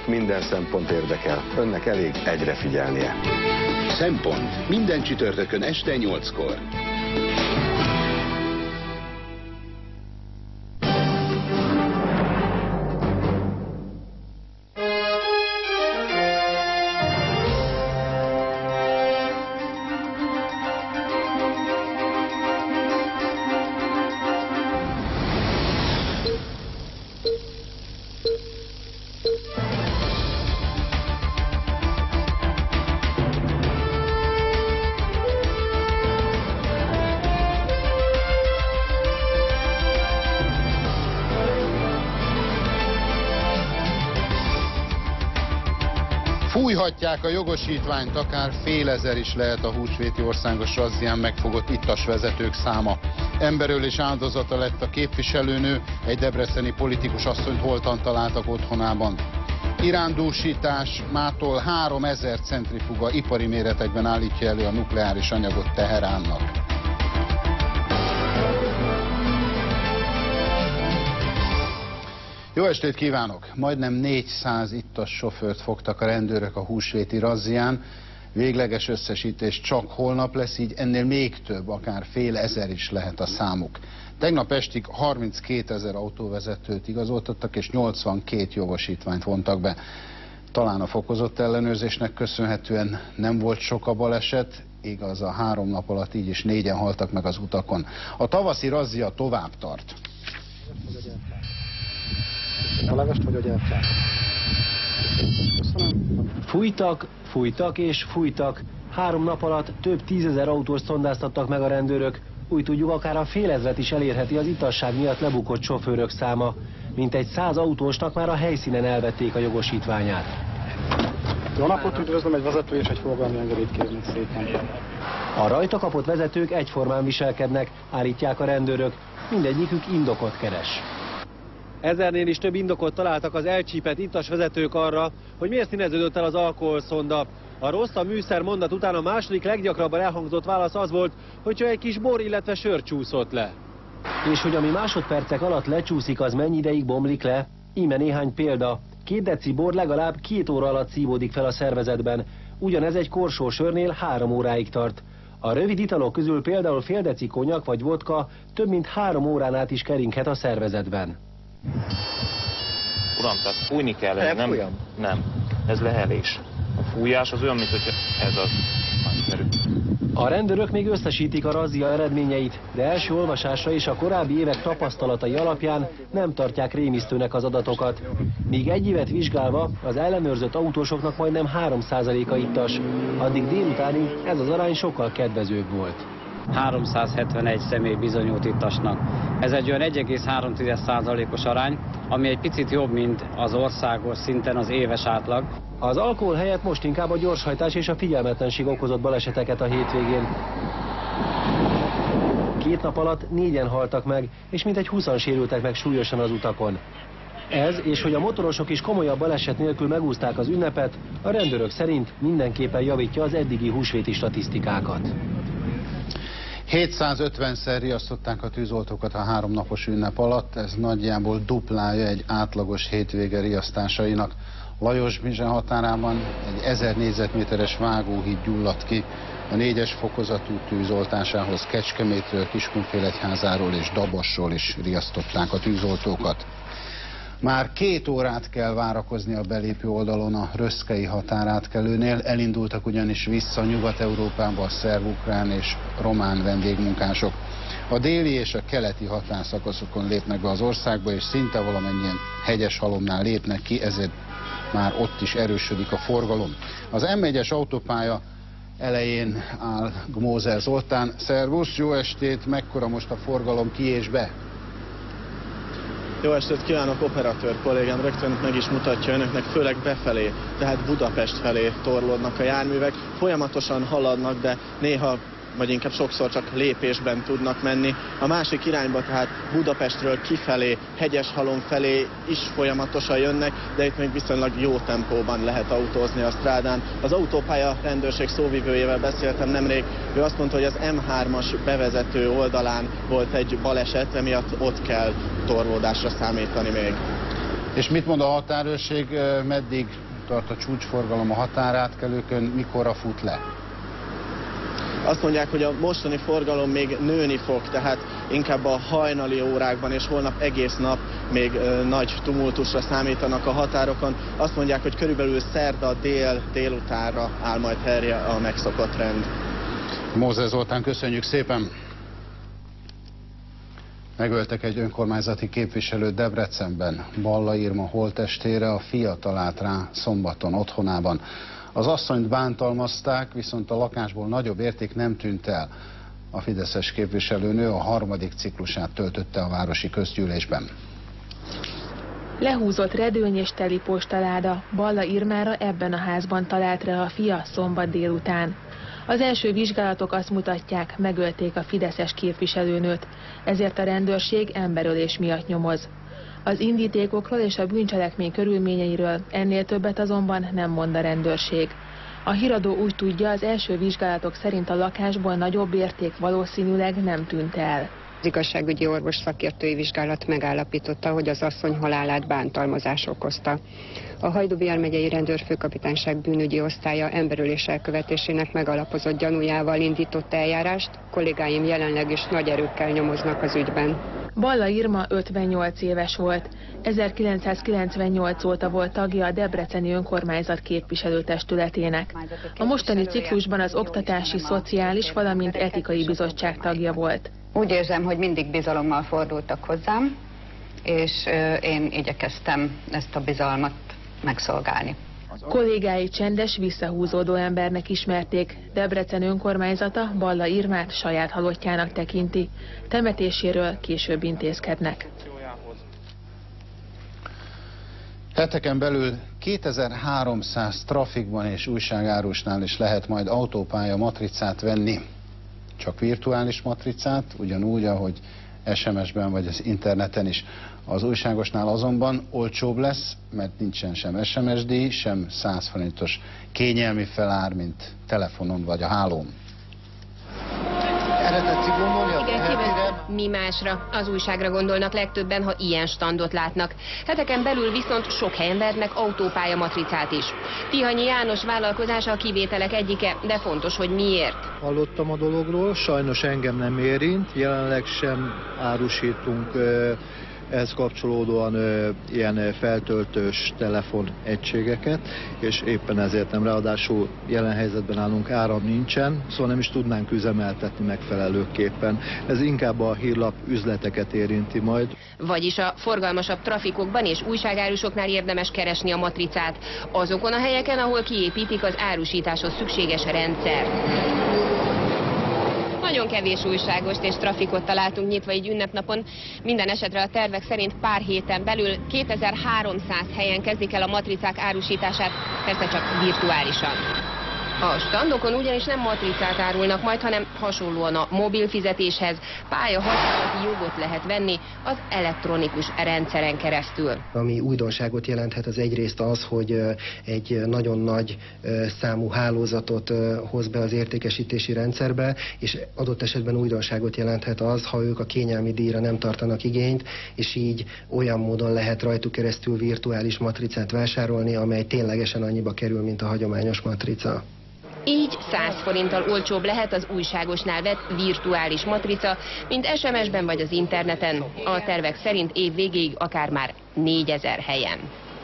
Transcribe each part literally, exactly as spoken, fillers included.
Önöket minden szempont érdekel, önnek elég egyre figyelnie. Szempont minden csütörtökön este nyolckor. Fújhatják a jogosítványt, akár félezer is lehet a húsvéti országos razzián megfogott ittasvezetők száma. Emberölés áldozata lett a képviselőnő, egy debreceni politikus asszonyt holtan találtak otthonában. Irándúsítás, mától háromezer centrifuga ipari méretekben állítja elő a nukleáris anyagot Teheránnak. Jó estét kívánok! Majdnem négyszáz ittas sofőrt fogtak a rendőrök a húsvéti razzián. Végleges összesítés csak holnap lesz, így ennél még több, akár fél ezer is lehet a számuk. Tegnap estig harminckétezer autóvezetőt igazoltattak, és nyolcvankét jogosítványt vontak be. Talán a fokozott ellenőrzésnek köszönhetően nem volt sok a baleset, igaz, a három nap alatt így is négyen haltak meg az utakon. A tavaszi razzia tovább tart. A levest vagy a gyertyát? Fújtak, fújtak és fújtak. Három nap alatt több tízezer autóst szondáztattak meg a rendőrök. Úgy tudjuk, akár a félezret is elérheti az itasság miatt lebukott sofőrök száma. Mintegy száz autósnak már a helyszínen elvették a jogosítványát. Jó napot, üdvözlöm, egy vezető és egy forgalmi engedélyt kérnék szépen. A rajta kapott vezetők egyformán viselkednek, állítják a rendőrök. Mindegyikük indokot keres. Ezernél is több indokot találtak az elcsípett ittas vezetők arra, hogy miért színeződött el az alkoholszonda. A rossz a műszer mondat után a második leggyakrabban elhangzott válasz az volt, hogyha egy kis bor, illetve sör csúszott le. És hogy ami másodpercek alatt lecsúszik, az mennyi ideig bomlik le? Íme néhány példa. Két deci bor legalább két óra alatt szívódik fel a szervezetben. Ugyanez egy korsó sörnél három óráig tart. A rövid italok közül például fél deci konyak vagy vodka több mint három órán át is keringhet a szervezetben. Uram, tehát fújni kell, ez nem, nem, ez lehelés. A fújás az olyan, mint hogy ez az nagyszerű. A rendőrök még összesítik a razzia eredményeit, de első olvasásra és a korábbi évek tapasztalatai alapján nem tartják rémisztőnek az adatokat. Míg egy évet vizsgálva az ellenőrzött autósoknak majdnem három százaléka ittas, addig délutánig ez az arány sokkal kedvezőbb volt. háromszázhetvenegy személy bizonyult ittasnak. Ez egy olyan egy egész három százalékos arány, ami egy picit jobb, mint az országos szinten az éves átlag. Az alkohol helyett most inkább a gyorshajtás és a figyelmetlenség okozott baleseteket a hétvégén. Két nap alatt négyen haltak meg, és mintegy húszan sérültek meg súlyosan az utakon. Ez, és hogy a motorosok is komolyabb baleset nélkül megúszták az ünnepet, a rendőrök szerint mindenképpen javítja az eddigi húsvéti statisztikákat. hétszázötvenszer riasztották a tűzoltókat a háromnapos ünnep alatt, ez nagyjából duplája egy átlagos hétvége riasztásainak. Lajos-Bizsen határában egy ezer négyzetméteres vágóhíd gyulladt ki a négyes fokozatú tűzoltásához. Kecskemétről, Kiskunfélegyházáról és Dabasról is riasztották a tűzoltókat. Már két órát kell várakozni a belépő oldalon a röszkei határátkelőnél, elindultak ugyanis vissza Nyugat-Európába a szerb-ukrán és román vendégmunkások. A déli és a keleti határszakaszokon lépnek be az országba, és szinte valamennyien Hegyeshalomnál lépnek ki, ezért már ott is erősödik a forgalom. Az M egyes autópálya elején áll Gmózer Zoltán. Szervusz, jó estét, mekkora most a forgalom ki és be? Jó estét kívánok, operatőr kollégám rögtön meg is mutatja önöknek, főleg befelé, tehát Budapest felé torlódnak a járművek. Folyamatosan haladnak, de néha, vagy inkább sokszor csak lépésben tudnak menni. A másik irányba, tehát Budapestről kifelé, Hegyeshalom felé is folyamatosan jönnek, de itt még viszonylag jó tempóban lehet autózni a strádán. Az autópálya rendőrség szóvivőjével beszéltem nemrég, ő azt mondta, hogy az M hármas bevezető oldalán volt egy baleset, emiatt ott kell torlódásra számítani még. És mit mond a határőrség, meddig tart a csúcsforgalom a határátkelőkön, mikorra fut le? Azt mondják, hogy a mostani forgalom még nőni fog, tehát inkább a hajnali órákban, és holnap egész nap még ö, nagy tumultusra számítanak a határokon. Azt mondják, hogy körülbelül szerda dél délutánra áll majd helyre a megszokott rend. Mózes Zoltán, köszönjük szépen! Megöltek egy önkormányzati képviselőt Debrecenben. Balla Irma holttestére a fia talált rá szombaton otthonában. Az asszonyt bántalmazták, viszont a lakásból nagyobb érték nem tűnt el. A fideszes képviselőnő a harmadik ciklusát töltötte a városi közgyűlésben. Lehúzott redőny és teli postaláda. Balla Irmára ebben a házban talált rá a fia szombat délután. Az első vizsgálatok azt mutatják, megölték a fideszes képviselőnőt, ezért a rendőrség emberölés miatt nyomoz. Az indítékokról és a bűncselekmény körülményeiről ennél többet azonban nem mond a rendőrség. A híradó úgy tudja, az első vizsgálatok szerint a lakásból nagyobb érték valószínűleg nem tűnt el. Az igazságügyi orvos szakértői vizsgálat megállapította, hogy az asszony halálát bántalmazás okozta. A Hajdú-Bihar megyei rendőrfőkapitányság bűnügyi osztálya emberölés elkövetésének megalapozott gyanújával indított eljárást, kollégáim jelenleg is nagy erőkkel nyomoznak az ügyben. Balla Irma ötvennyolc éves volt. ezerkilencszázkilencvennyolc óta volt tagja a Debreceni önkormányzat képviselőtestületének. A mostani ciklusban az Oktatási, Szociális, valamint Etikai Bizottság tagja volt. Úgy érzem, hogy mindig bizalommal fordultak hozzám, és én igyekeztem ezt a bizalmat megszolgálni. Kollégái csendes, visszahúzódó embernek ismerték. Debrecen önkormányzata Balla Irmát saját halottjának tekinti. Temetéséről később intézkednek. Heteken belül kétezer-háromszáz trafikban és újságárusnál is lehet majd autópálya matricát venni. Csak virtuális matricát, ugyanúgy, ahogy es em es-ben vagy az interneten is. Az újságosnál azonban olcsóbb lesz, mert nincsen sem es em es díj, sem száz forintos kényelmi felár, mint telefonon vagy a hálón. Erre tetszik gondolni? Igen, kíváncsi. Mi másra? Az újságra gondolnak legtöbben, ha ilyen standot látnak. Heteken belül viszont sok helyen vernek autópálya matricát is. Tihanyi János vállalkozása a kivételek egyike, de fontos, hogy miért. Hallottam a dologról, sajnos engem nem érint, jelenleg sem árusítunk ehhez kapcsolódóan ö, ilyen feltöltős telefonegységeket, és éppen ezért nem, ráadásul jelen helyzetben állunk, áram nincsen, szóval nem is tudnánk üzemeltetni megfelelőképpen. Ez inkább a hírlap üzleteket érinti majd. Vagyis a forgalmasabb trafikokban és újságárusoknál érdemes keresni a matricát, azokon a helyeken, ahol kiépítik az árusításhoz szükséges rendszert. Nagyon kevés újságost és trafikot találtunk nyitva így ünnepnapon. Minden esetre a tervek szerint pár héten belül kétezer-háromszáz helyen kezdik el a matricák árusítását, persze csak virtuálisan. A standokon ugyanis nem matricát árulnak majd, hanem hasonlóan a mobil fizetéshez pályahasználati jogot lehet venni az elektronikus rendszeren keresztül. Ami újdonságot jelenthet, az egyrészt az, hogy egy nagyon nagy számú hálózatot hoz be az értékesítési rendszerbe, és adott esetben újdonságot jelenthet az, ha ők a kényelmi díjra nem tartanak igényt, és így olyan módon lehet rajtuk keresztül virtuális matricát vásárolni, amely ténylegesen annyiba kerül, mint a hagyományos matrica. Így száz forinttal olcsóbb lehet az újságosnál vett virtuális matrica, mint es em es-ben vagy az interneten. A tervek szerint év végéig akár már négyezer helyen.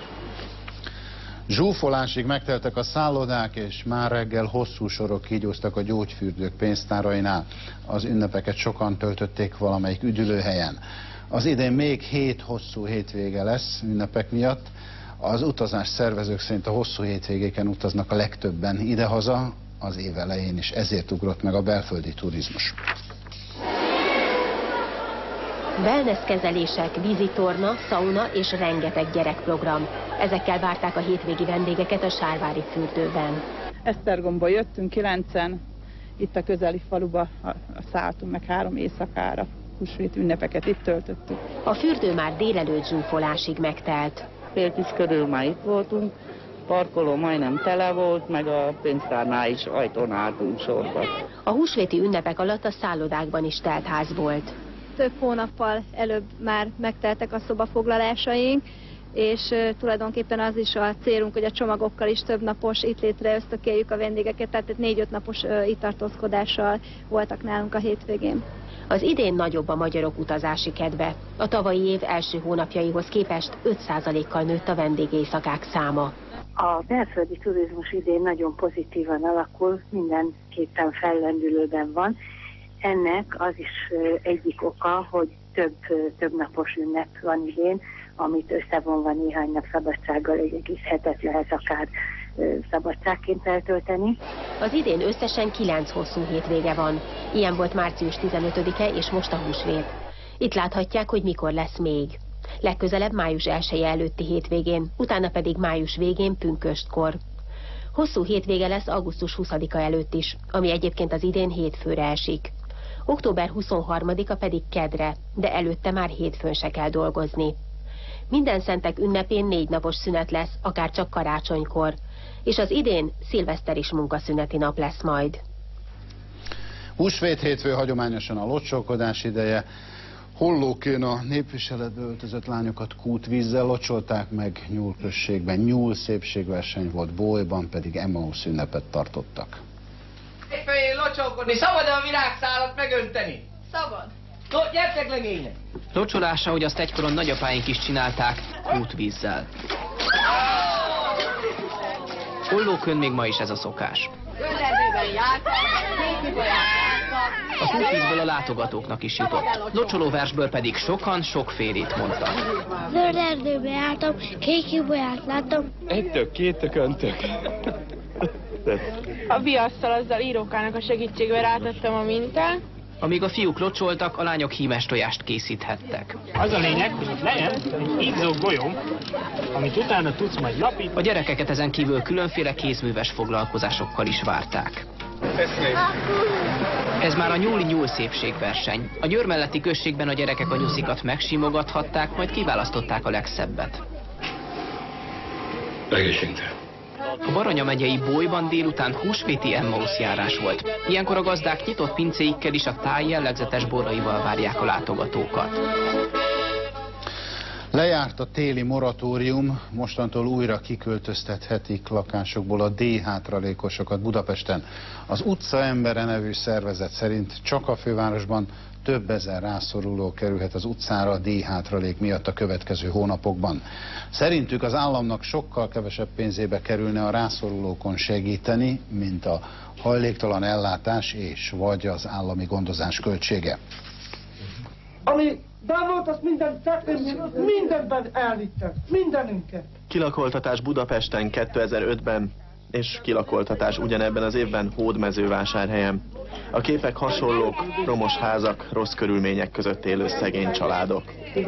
Zsúfolásig megteltek a szállodák, és már reggel hosszú sorok kígyóztak a gyógyfürdők pénztárainál. Az ünnepeket sokan töltötték valamelyik üdülőhelyen. Az idén még hét hosszú hétvége lesz ünnepek miatt. Az utazás szervezők szerint a hosszú hétvégéken utaznak a legtöbben idehaza, az év elején is ezért ugrott meg a belföldi turizmus. Wellness-kezelések, vízitorna, szauna és rengeteg gyerekprogram. Ezekkel várták a hétvégi vendégeket a sárvári fürdőben. Esztergomból jöttünk kilencen, itt a közeli faluba szálltunk meg három éjszakára. Húsvét ünnepeket itt töltöttük. A fürdő már délelőtt zsúfolásig megtelt. Fél tíz körül már itt voltunk, parkoló majdnem tele volt, meg a pénztárnál is ajtón álltunk sorba. A húsvéti ünnepek alatt a szállodákban is telt ház volt. Több hónappal előbb már megteltek a szobafoglalásaink, és tulajdonképpen az is a célunk, hogy a csomagokkal is több napos itt létre ösztökéljük a vendégeket, tehát négy-öt napos itt tartózkodással voltak nálunk a hétvégén. Az idén nagyobb a magyarok utazási kedve. A tavalyi év első hónapjaihoz képest öt százalékkal nőtt a vendégéjszakák száma. A belföldi turizmus idén nagyon pozitívan alakul, mindenképpen fellendülőben van. Ennek az is egyik oka, hogy több, több napos ünnep van idén, amit összevonva néhány nap szabadsággal egy egész hetet lehet akár szabadságként eltölteni. Az idén összesen kilenc hosszú hétvége van. Ilyen volt március tizenötödike és most a húsvét. Itt láthatják, hogy mikor lesz még. Legközelebb május elseje előtti hétvégén, utána pedig május végén pünköstkor. Hosszú hétvége lesz augusztus huszadika előtt is, ami egyébként az idén hétfőre esik. október huszonharmadika pedig kedre, de előtte már hétfőn se kell dolgozni. Minden szentek ünnepén négy napos szünet lesz, akár csak karácsonykor, és az idén szilveszter is munkaszüneti nap lesz majd. Húsvét hétfő hagyományosan a locsolkodás ideje. Hollókön a népviseletbe öltözött lányokat kútvízzel locsolták meg Nyúlközségben. Nyúl szépségverseny volt, Bolyban pedig Emmaus ünnepet tartottak. Éppen locsolkodni, szabad-e a virágszálat megönteni? Szabad. No, gyertek legények! Locsolása, hogy azt egykor a nagyapáink is csinálták, kútvízzel. Hollókön még ma is ez a szokás. Zölderdőben jártak, kékibolyát jártak. A kútvízből a látogatóknak is jutott. Locsolóversből pedig sokan sokfélét mondtak. Zölderdőben jártam, kékibolyát láttam. Egy tök, két tök, öntök. A viasszal azzal írókának a segítségével rátettem a mintát. Amíg a fiúk locsoltak, a lányok hímes tojást készíthettek. Az a lényeg, hogy ott lejjebb egy ígzó golyó, amit utána tudsz majd lapítani. A gyerekeket ezen kívül különféle kézműves foglalkozásokkal is várták. Ez már a nyúli nyúl szépségverseny. A Győr melletti községben a gyerekek a nyuszikat megsimogathatták, majd kiválasztották a legszebbet. Egészségre. A Baranya megyei Bolyban délután húsvéti Emmaus járás volt. Ilyenkor a gazdák nyitott pincéikkel is a táj jellegzetes boraival várják a látogatókat. Lejárt a téli moratórium, mostantól újra kiköltöztethetik lakásokból a D-hátralékosokat Budapesten. Az Utca Embere nevű szervezet szerint csak a fővárosban több ezer rászoruló kerülhet az utcára a D-hátralék miatt a következő hónapokban. Szerintük az államnak sokkal kevesebb pénzébe kerülne a rászorulókon segíteni, mint a hajléktalan ellátás és vagy az állami gondozás költsége. Ami de volt, azt minden mindenben elvittek, mindenünket. Kilakoltatás Budapesten kétezer-ötben, és kilakoltatás ugyanebben az évben Hódmezővásárhelyen. A képek hasonlók, romos házak, rossz körülmények között élő szegény családok.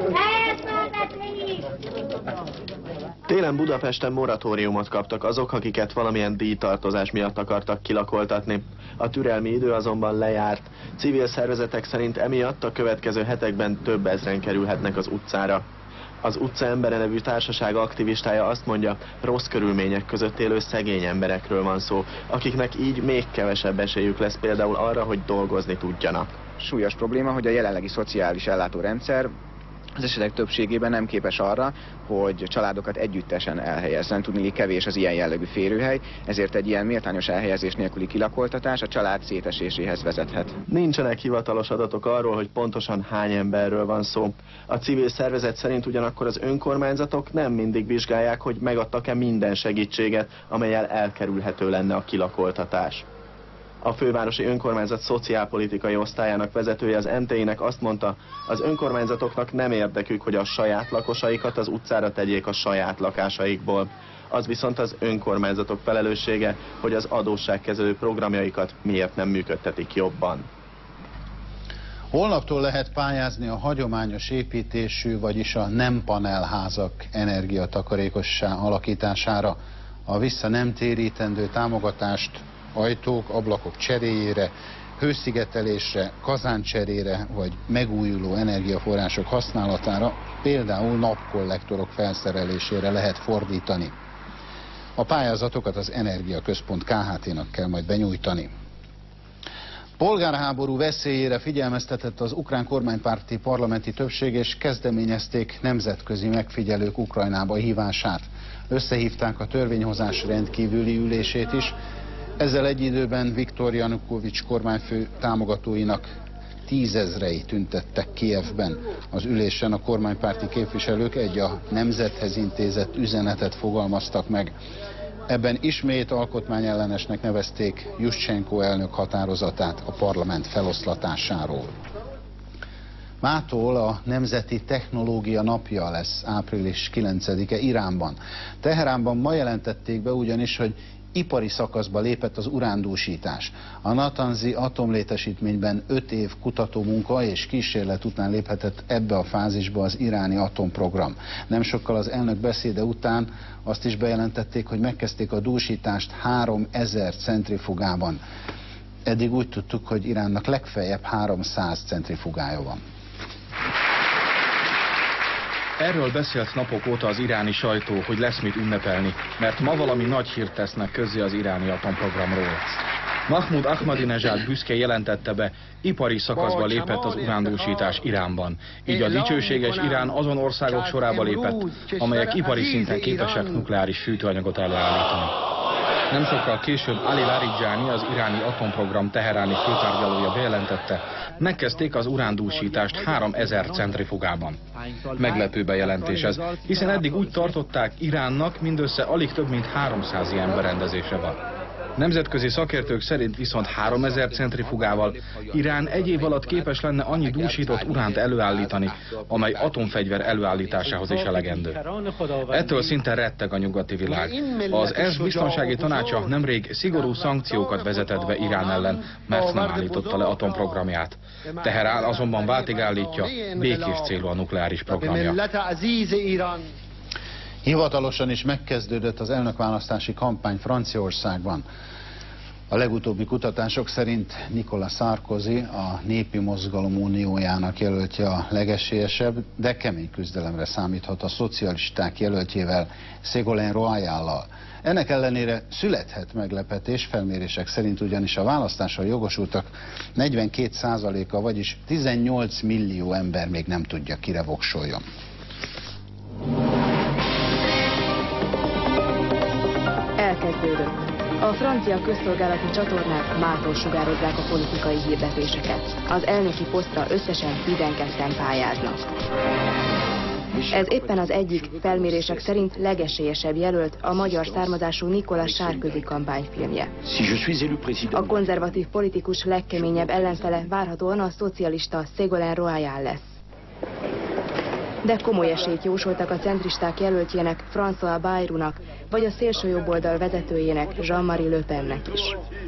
Télen Budapesten moratóriumot kaptak azok, akiket valamilyen díjtartozás miatt akartak kilakoltatni. A türelmi idő azonban lejárt. Civil szervezetek szerint emiatt a következő hetekben több ezren kerülhetnek az utcára. Az Utca Embere nevű társaság aktivistája azt mondja, rossz körülmények között élő szegény emberekről van szó, akiknek így még kevesebb esélyük lesz például arra, hogy dolgozni tudjanak. Súlyos probléma, hogy a jelenlegi szociális ellátórendszer az esetek többségében nem képes arra, hogy családokat együttesen elhelyezzen. Tudniillik kevés az ilyen jellegű férőhely, ezért egy ilyen méltányos elhelyezés nélküli kilakoltatás a család széteséséhez vezethet. Nincsenek hivatalos adatok arról, hogy pontosan hány emberről van szó. A civil szervezet szerint ugyanakkor az önkormányzatok nem mindig vizsgálják, hogy megadtak-e minden segítséget, amellyel elkerülhető lenne a kilakoltatás. A fővárosi önkormányzat szociálpolitikai osztályának vezetője az em té i-nek azt mondta, az önkormányzatoknak nem érdekük, hogy a saját lakosaikat az utcára tegyék a saját lakásaikból. Az viszont az önkormányzatok felelőssége, hogy az adósságkezelő programjaikat miért nem működtetik jobban. Holnaptól lehet pályázni a hagyományos építésű, vagyis a nem panelházak energiatakarékossá alakítására. A vissza nem térítendő támogatást ajtók, ablakok cseréjére, hőszigetelésre, kazáncserére vagy megújuló energiaforrások használatára, például napkollektorok felszerelésére lehet fordítani. A pályázatokat az Energiaközpont ká há té-nak kell majd benyújtani. Polgárháború veszélyére figyelmeztetett az ukrán kormánypárti parlamenti többség, és kezdeményezték nemzetközi megfigyelők Ukrajnába hívását. Összehívták a törvényhozás rendkívüli ülését is. Ezzel egy időben Viktor Janukovics kormányfő támogatóinak tízezrei tüntettek Kijevben. Az ülésen a kormánypárti képviselők egy a nemzethez intézett üzenetet fogalmaztak meg. Ebben ismét alkotmányellenesnek nevezték Juszcsenko elnök határozatát a parlament feloszlatásáról. Mától a Nemzeti Technológia Napja lesz április kilencedike Iránban. Teheránban ma jelentették be ugyanis, hogy ipari szakaszba lépett az urándúsítás. A Natanzi atomlétesítményben öt év kutatómunka és kísérlet után léphetett ebbe a fázisba az iráni atomprogram. Nem sokkal az elnök beszéde után azt is bejelentették, hogy megkezdték a dúsítást háromezer centrifugában. Eddig úgy tudtuk, hogy Iránnak legfeljebb háromszáz centrifugája van. Erről beszélt napok óta az iráni sajtó, hogy lesz mit ünnepelni, mert ma valami nagy hírt tesznek közzé az iráni atomprogramról. Mahmud Ahmadinejad büszke jelentette be, ipari szakaszba lépett az urándúsítás Iránban. Így a dicsőséges Irán azon országok sorába lépett, amelyek ipari szinten képesek nukleáris fűtőanyagot előállítani. Nem sokkal később Ali Larijani, az iráni atomprogram teheráni főtárgyalója bejelentette, megkezdték az urándúsítást háromezer centrifugában. Meglepő bejelentés ez, hiszen eddig úgy tartották, Iránnak mindössze alig több mint háromszáz ilyen berendezése van. Nemzetközi szakértők szerint viszont háromezer centrifugával Irán egy év alatt képes lenne annyi dúsított uránt előállítani, amely atomfegyver előállításához is elegendő. Ettől szinte retteg a nyugati világ. Az ENSZ biztonsági tanácsa nemrég szigorú szankciókat vezetett be Irán ellen, mert nem állította le atomprogramját. Teherán azonban váltig állítja, békés célú a nukleáris programja. Hivatalosan is megkezdődött az elnökválasztási kampány Franciaországban. A legutóbbi kutatások szerint Nicolas Sarkozy, a Népi Mozgalom Uniójának jelöltje a legesélyesebb, de kemény küzdelemre számíthat a szocialisták jelöltjével, Ségolène Royallal. Ennek ellenére születhet meglepetés, felmérések szerint ugyanis a választásra jogosultak negyvenkét százaléka, vagyis tizennyolc millió ember még nem tudja, kire voksoljon. Elkezdődött. A francia közszolgálati csatornák mától sugározzák a politikai hirdetéseket. Az elnöki posztra összesen tizenketten pályáznak. Ez éppen az egyik, felmérések szerint legesélyesebb jelölt, a magyar származású Nicolas Sarkozy kampányfilmje. A konzervatív politikus legkeményebb ellenfele várhatóan a szocialista Ségolène Royall lesz. De komoly esélyt jósoltak a centristák jelöltjének, François Bayrounak, vagy a szélsőjobboldal vezetőjének, Jean-Marie Le Pennek is.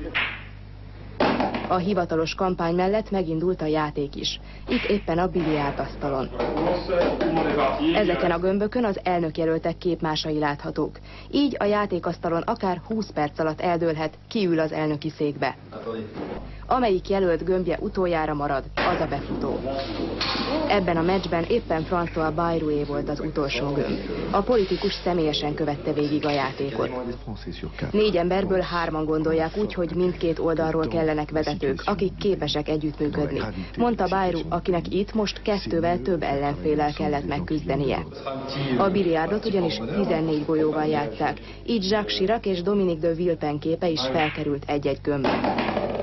A hivatalos kampány mellett megindult a játék is. Itt éppen a biliárdasztalon. Ezeken a gömbökön az elnökjelöltek képmásai láthatók. Így a játékasztalon akár húsz perc alatt eldőlhet, ki ül az elnöki székbe. Amelyik jelölt gömbje utoljára marad, az a befutó. Ebben a meccsben éppen François Bayroué volt az utolsó gömb. A politikus személyesen követte végig a játékot. Négy emberből hárman gondolják úgy, hogy mindkét oldalról kellenek vezetők, akik képesek együttműködni, mondta Bayrou, akinek itt most kettővel több ellenféllel kellett megküzdenie. A biliárdot ugyanis tizennégy golyóval játsszák, így Jacques Chirac és Dominique de Villepin képe is felkerült egy-egy gömbbe.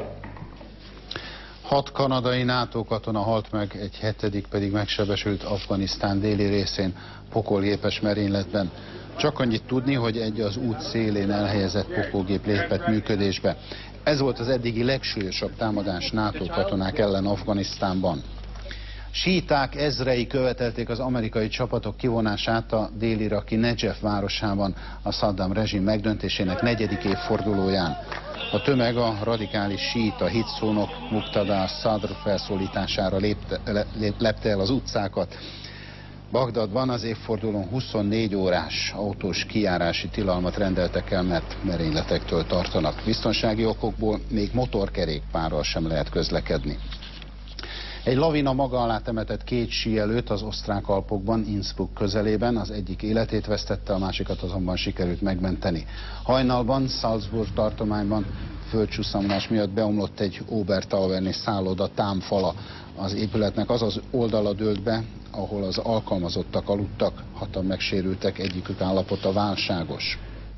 Hat kanadai NATO katona halt meg, egy hetedik pedig megsebesült Afganisztán déli részén pokolgépes merényletben. Csak annyit tudni, hogy egy az út szélén elhelyezett pokolgép lépett működésbe. Ez volt az eddigi legsúlyosabb támadás NATO katonák ellen Afganisztánban. Síták ezrei követelték az amerikai csapatok kivonását a dél-iraki Nejef városában a Szaddam rezsim megdöntésének negyedik évfordulóján. A tömeg a radikális síita hitszónok Muqtada Sadr felszólítására lépte, lép, lepte el az utcákat. Bagdadban az évfordulón huszonnégy órás autós kijárási tilalmat rendeltek el, mert merényletektől tartanak. Biztonsági okokból még motorkerékpárral sem lehet közlekedni. Egy lavina maga alá temetett két síelőt az osztrák Alpokban, Innsbruck közelében, az egyik életét vesztette, a másikat azonban sikerült megmenteni. Hajnalban, Salzburg tartományban földcsúszamlás miatt beomlott egy Obertauerni szálloda támfala. Az épületnek az az oldala dőlt be, ahol az alkalmazottak aludtak, hatan megsérültek, egyikük állapota válságos.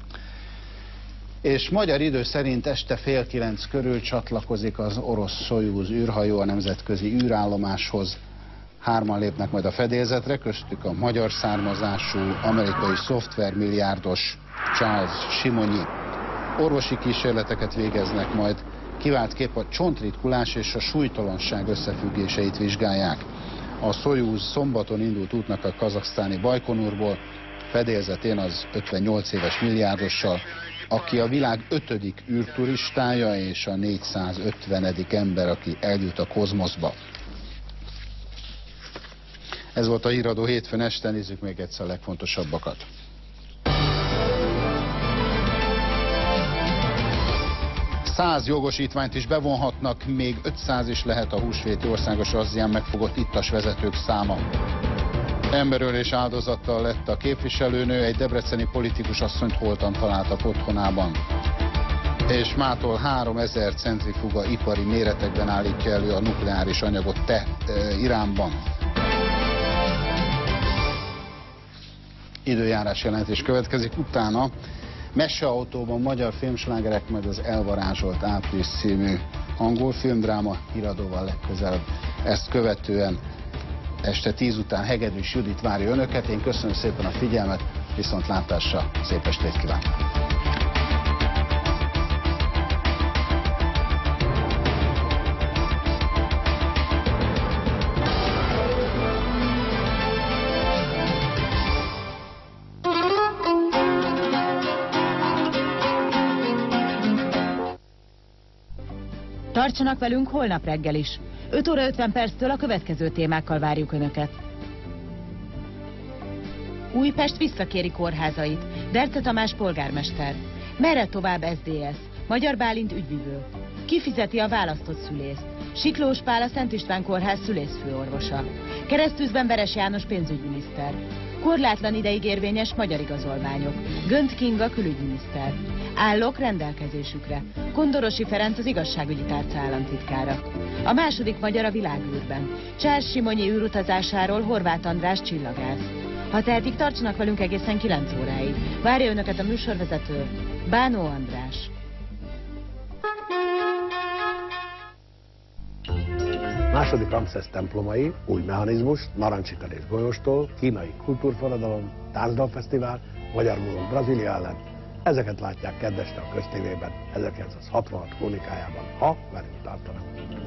És magyar idő szerint este fél kilenc körül csatlakozik az orosz Szojuz űrhajó a nemzetközi űrállomáshoz. Hárman lépnek majd a fedélzetre, köztük a magyar származású, amerikai szoftvermilliárdos Charles Simonyi. Orvosi kísérleteket végeznek majd, kivált kép a csontritkulás és a súlytalanság összefüggéseit vizsgálják. A Szojuz szombaton indult útnak a kazaksztáni Bajkonurból, fedélzetén az ötvennyolc éves milliárdossal, aki a világ ötödik űrturistája és a négyszázötvenedik ember, aki eljut a kozmoszba. Ez volt a Híradó hétfőn este, nézzük még egyszer a legfontosabbakat. száz jogosítványt is bevonhatnak, még ötszáz is lehet a húsvéti országos razzián megfogott ittas vezetők száma. Emberölés áldozattal lett a képviselőnő, egy debreceni politikus asszonyt holtan találtak otthonában. És mától háromezer centrifuga ipari méretekben állítja elő a nukleáris anyagot te, e, Iránban. Időjárás jelentés következik, utána Meseautóban magyar filmslágerek, majd az Elvarázsolt április című angol filmdráma, Híradóval legközelebb. Ezt követően este tíz után Hegedűs Judit várja önöket. Én köszönöm szépen a figyelmet, viszontlátásra, szép estét kívánok! Tartsanak velünk holnap reggel is. öt óra ötven perctől a következő témákkal várjuk Önöket. Újpest visszakéri kórházait. Derce Tamás polgármester. Merre tovább es dé es? Magyar Bálint ügyvivő. Kifizeti a választott szülészt? Siklós Pál a Szent István kórház szülészfőorvosa. Keresztűzben Veres János pénzügyminiszter. Korlátlan ideig érvényes magyar igazolványok. Gönt Kinga külügyminiszter. Állok rendelkezésükre. Kondorosi Ferenc az igazságügyi tárca államtitkára. A második magyar a világűrben. Charles Simonyi űrutazásáról Horváth András csillagász. Ha tehetik, tartsanak velünk egészen kilenc óráig. Várja Önöket a műsorvezető, Bánó András. Második Ramszesz templomai, új mechanizmus, Narancsikar és Golyóstól, kínai kultúrforradalom, táncdalfesztivál, Magyar Múlom Brazília ellen. Ezeket látják kedveste a Köztévében ezerkilencszázhatvanhat krónikájában, ha velünk tartanak.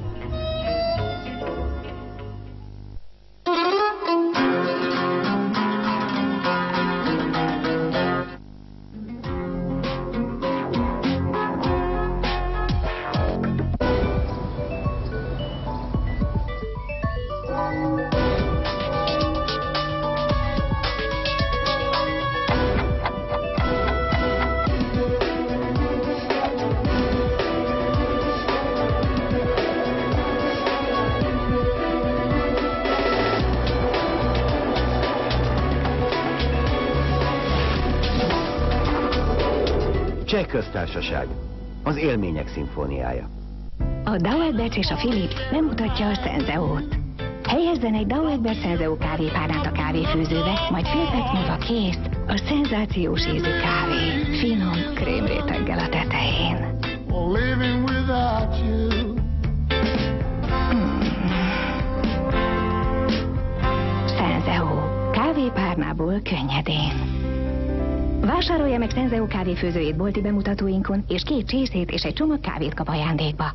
Cseh Köztársaság, az élmények szimfóniája. A Dauerberg és a Philips nem mutatja a Senseo-t. Helyezzen egy Dauerberg Senseo kávépárnát a kávéfőzőbe, majd fél perc múlva kész a szenzációs ízű kávé. Finom krémréteggel a tetején. Mm. Senseo. Kávépárnából könnyedén. Vásárolja meg Senseo kávéfőzőjét bolti bemutatóinkon, és két csészét és egy csomag kávét kap ajándékba.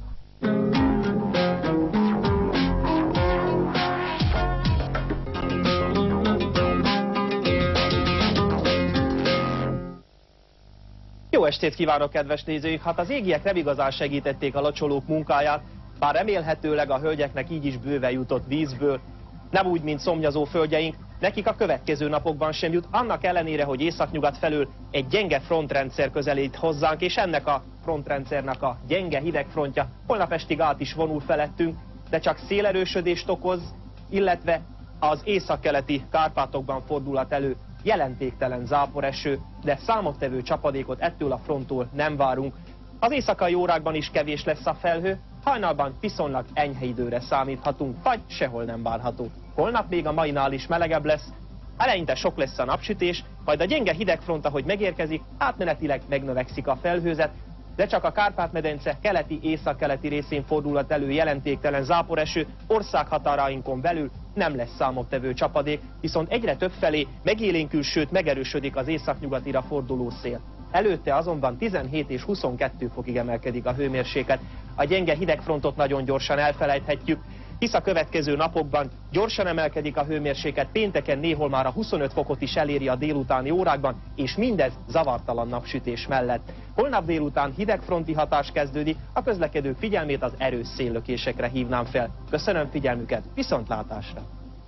Jó estét kívánok, kedves nézőink! Hát az égiek nem igazán segítették a locsolók munkáját, bár remélhetőleg a hölgyeknek így is bőven jutott vízből. Nem úgy, mint szomjazó földjeink, nekik a következő napokban sem jut, annak ellenére, hogy északnyugat felől egy gyenge frontrendszer közelít hozzánk, és ennek a frontrendszernek a gyenge hideg frontja holnap estig át is vonul felettünk, de csak szélerősödést okoz, illetve az északkeleti Kárpátokban fordulhat elő jelentéktelen záporeső, de számottevő csapadékot ettől a fronttól nem várunk. Az éjszakai órákban is kevés lesz a felhő, hajnalban viszonylag enyhe időre számíthatunk, vagy sehol nem várható. Holnap még a mainál is melegebb lesz, eleinte sok lesz a napsütés, majd a gyenge hidegfront, ahogy megérkezik, átmenetileg megnövekszik a felhőzet, de csak a Kárpát-medence keleti-északkeleti részén fordulhat elő jelentéktelen záporeső, országhatárainkon belül nem lesz számottevő csapadék, viszont egyre több felé megélénkül, sőt megerősödik az északnyugatira forduló szél. Előtte azonban tizenhét és huszonkettő fokig emelkedik a hőmérséklet. A gyenge hidegfrontot nagyon gyorsan elfelejthetjük, hisz a következő napokban gyorsan emelkedik a hőmérséklet, pénteken néhol már a huszonöt fokot is eléri a délutáni órákban, és mindez zavartalan napsütés mellett. Holnap délután hidegfronti hatás kezdődik, a közlekedők figyelmét az erős széllökésekre hívnám fel. Köszönöm figyelmüket, viszontlátásra!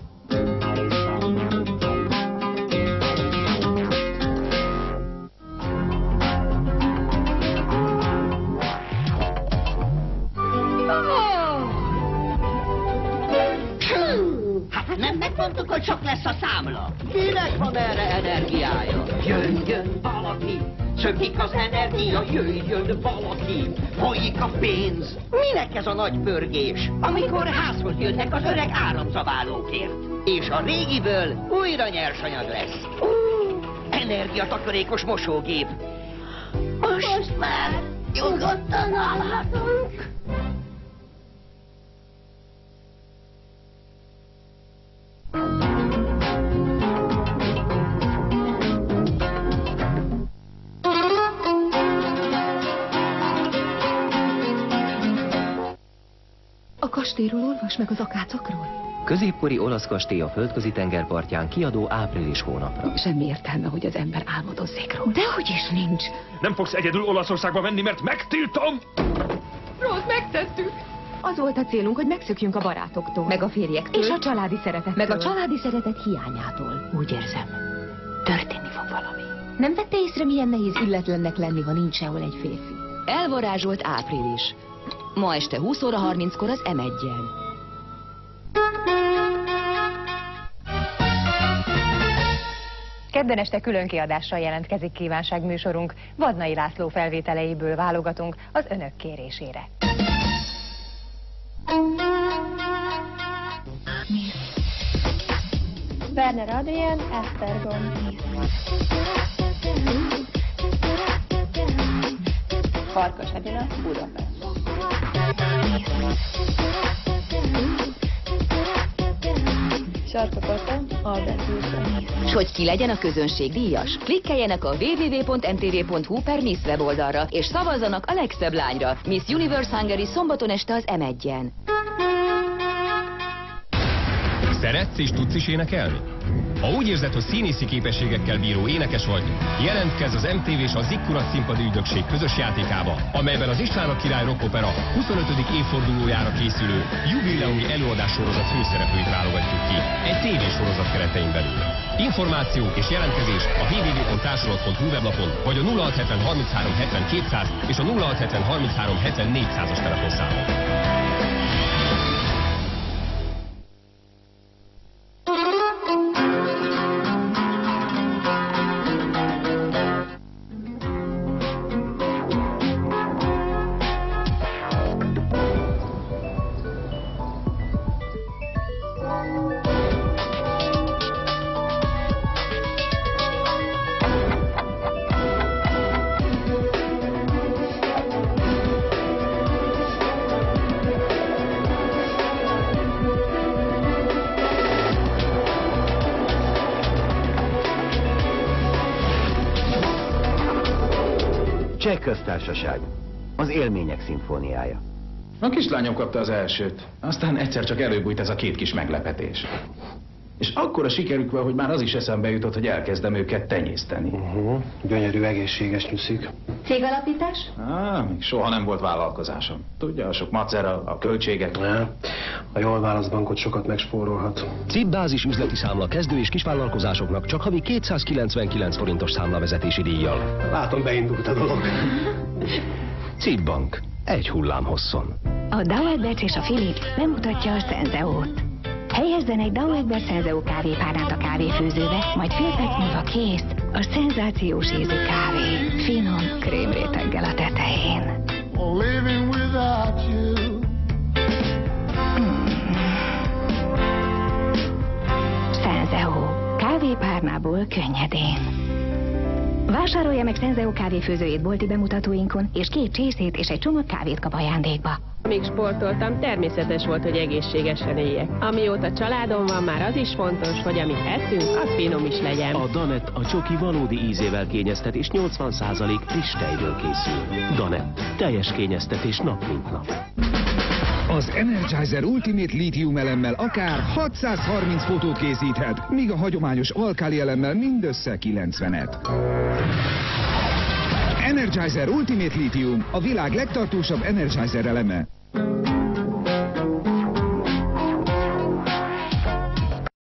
Nem megmondtuk, hogy sok lesz a számla. Kinek van erre energiája? Jöjjön valaki, szökik az energia, jöjjön valaki, folyik a pénz. Minek ez a nagy pörgés, amikor házhoz jönnek az öreg áramzabálókért, és a régiből újra nyersanyag lesz. Uh, energiatakarékos mosógép. Most, Most már nyugodtan alhatunk. A kastélyról olvas meg az akácokról? Középkori olasz kastély a földközi tengerpartján kiadó április hónapra. Semmi értelme, hogy az ember álmodozzék róla. Dehogy is nincs. Nem fogsz egyedül Olaszországba menni, mert megtiltom! Rossz, megtettük. Az volt a célunk, hogy megszökjünk a barátoktól. Meg a férjektől. És a családi szeretettől. Meg a családi szeretet hiányától. Úgy érzem, történni fog valami. Nem vette észre, milyen nehéz illetlennek lenni, ha nincs sehol egy férfi? Elvarázsolt április. Ma este húsz óra harminckor az em egyen. Kedden este külön kiadással jelentkezik kívánságműsorunk. Vadnai László felvételeiből válogatunk az önök kérésére. Werner Adrián, Esztergom. Farkas Edina, Budapest. Sarka Kata, Albert Wilson. S hogy ki legyen a közönségdíjas? Klikkeljenek a double-u double-u double-u pont em té vé pont hu per Miss weboldalra, és szavazzanak a legszebb lányra. Miss Universe Hungary szombaton este az em egyen. Szeretsz és tudsz is énekelni? Ha úgy érzed, hogy színészi képességekkel bíró énekes vagy, jelentkezz az em té vé és a Zikkurat színpadi ügynökség közös játékába, amelyben az István a Király Rock Opera huszonötödik évfordulójára készülő jubileumi előadássorozat főszereplőit válogatjuk ki egy tévésorozat keretein belül. Információk és jelentkezés a double-u double-u double-u pont társulat pont hu weblapon, vagy a nulla hat hetven harminchárom hetven kétszáz és a nulla hat hetven harminchárom hetven négyszázas telefonszámon. Cseh köztársaság. Az élmények szimfóniája. A kislányom kapta az elsőt, aztán egyszer csak előbújt ez a két kis meglepetés. És akkora sikerük van, hogy már az is eszembe jutott, hogy elkezdem őket tenyészteni. Uh-huh. Gyönyörű, egészséges nyuszik. Cégalapítás? Á, még soha nem volt vállalkozásom. Tudja, a sok macera, a költségek. Ne. Ha jól választ bankot, sokat megspórolhat. Cip-bázis üzleti számla kezdő és kisvállalkozásoknak csak havi kétszázkilencvenkilenc forintos számlavezetési díjjal. Látom, beindult a dolog. Cip-bank. Egy hullám hosszon. A Dauerbach és a Philips bemutatja a Senseo-t. Helyezzen egy Dauegber Senseo kávépárnát a kávéfőzőbe, majd fél perc múlva kész a szenzációs ízű kávé. Finom krémréteggel a tetején. Mm. Senseo. Kávépárnából könnyedén. Vásárolja meg Senseo kávéfőzőjét bolti bemutatóinkon, és két csészét és egy csomag kávét kap ajándékba. Amíg sportoltam, természetes volt, hogy egészségesen éljek. Amióta családom van, már az is fontos, hogy amit eszünk, az finom is legyen. A Danett a csoki valódi ízével kényeztet, és nyolcvan százalék friss tejből készül. Danett. Teljes kényeztetés nap mint nap. Az Energizer Ultimate lítium elemmel akár hatszázharminc fotót készíthet, míg a hagyományos alkáli elemmel mindössze kilencvenet. Energizer Ultimate Lithium, a világ legtartósabb Energizer eleme.